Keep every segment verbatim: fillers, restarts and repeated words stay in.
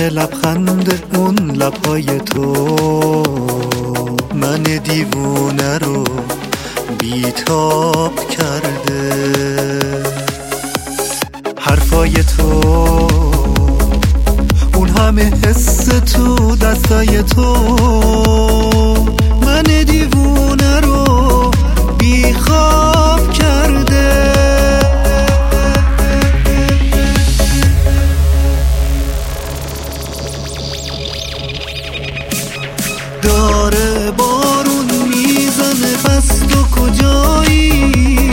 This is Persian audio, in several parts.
لبخند اون لبهای تو من دیوونه رو بیتاب کرده. حرفای تو، اون همه حس تو دستای تو من دیوونه رو بیخواب کرده. داره بارون میزنه پس تو کجایی؟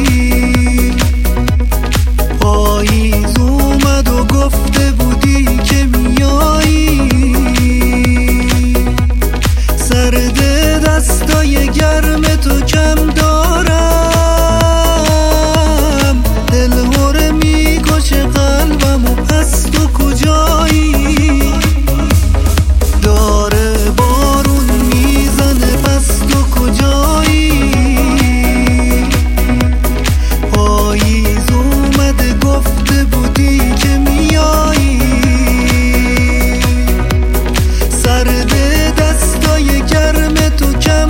پاییز اومد و گفته بودی که میایی. سرد دستای گرم تو کم دارم، دلهوره میکشه قلبم و پس تو کجایی؟ داره بارون میزنه پس تو کجایی؟ پاییز اومده گفته بودی که میایی. سرد دستای گرم تو کم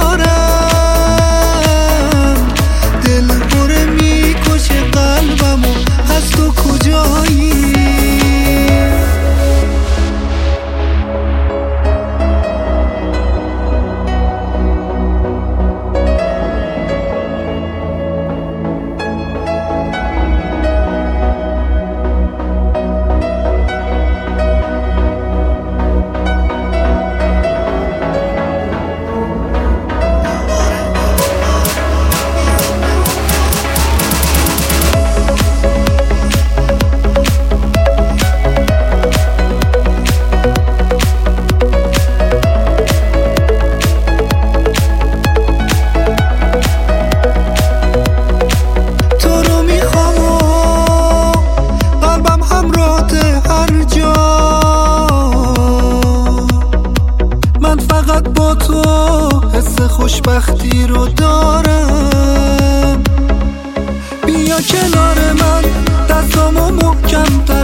دارم، دلهوره میکشه قلبم و پس تو کجایی؟ با تو حس خوشبختی رو دارم. بیا کنار من دستامو محکم تر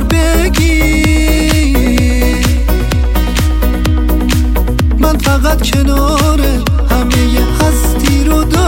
بگیر، من فقط کنار همه هستی رو دارم.